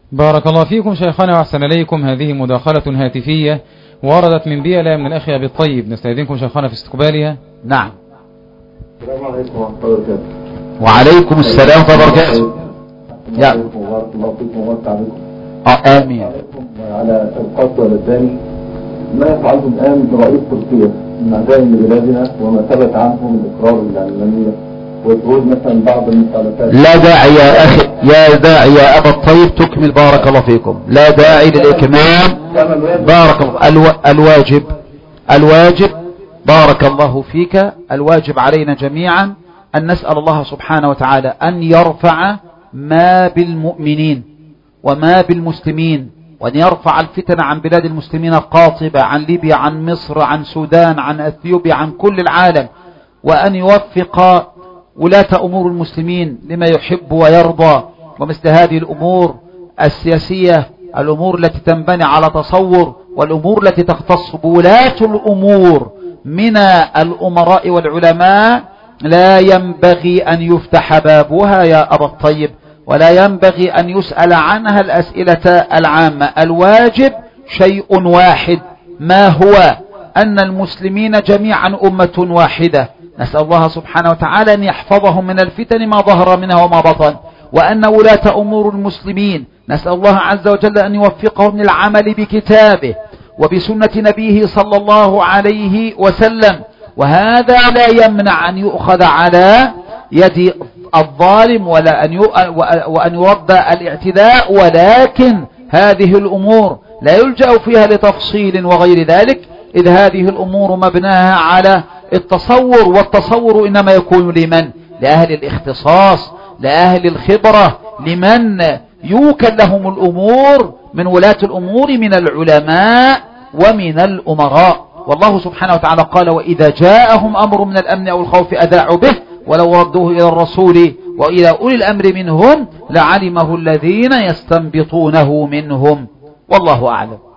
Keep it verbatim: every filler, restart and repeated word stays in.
بارك الله فيكم شيخنا وأحسن إليكم. هذه مداخلة هاتفية وردت من بيئة من الأخ أبي الطيب، نستأذنكم شيخنا في استقبالها. نعم. السلام عليكم ورحمة الله وبركاته. وعليكم السلام ورحمة الله وبركاته. يا بارك الله فيكم وبارك عليكم. اه امين. على القصد والثاني ما يفعله الآن رئيس تركيا من عزائم بلادنا وما ثبت عنه من إقرار العلمانية وظهور مثلا بعض المخالفات. لا داعي يا أخي، يا داعي يا أبا الطيب تكمل بارك الله فيكم. لا داعي للإكمال. بارك الله. الو... الواجب الواجب بارك الله فيك. الواجب علينا جميعا أن نسأل الله سبحانه وتعالى أن يرفع ما بالمؤمنين وما بالمسلمين، وأن يرفع الفتن عن بلاد المسلمين القاطبة، عن ليبيا، عن مصر، عن سودان، عن أثيوبيا، عن كل العالم، وأن يوفق ولاة أمور المسلمين لما يحب ويرضى. ومثل هذه الأمور السياسية، الأمور التي تنبني على تصور، والأمور التي تختص بولاة الأمور من الأمراء والعلماء، لا ينبغي أن يفتح بابها يا أبا الطيب، ولا ينبغي أن يسأل عنها الأسئلة العامة. الواجب شيء واحد، ما هو؟ أن المسلمين جميعا أمة واحدة، نسأل الله سبحانه وتعالى أن يحفظهم من الفتن ما ظهر منها وما بطن، وأن ولاة أمور المسلمين نسأل الله عز وجل أن يوفقهم للعمل بكتابه وبسنة نبيه صلى الله عليه وسلم. وهذا لا يمنع أن يؤخذ على يد الظالم ولا أن وأن يرد الاعتداء، ولكن هذه الأمور لا يلجأ فيها لتفصيل وغير ذلك، إذ هذه الأمور مبناها على التصور، والتصور إنما يكون لمن؟ لأهل الاختصاص، لأهل الخبرة، لمن يوكل لهم الأمور من ولاة الأمور من العلماء ومن الأمراء. والله سبحانه وتعالى قال: وإذا جاءهم أمر من الأمن أو الخوف أذاعوا به ولو ردوه إلى الرسول وإلى أولي الأمر منهم لعلمه الذين يستنبطونه منهم. والله أعلم.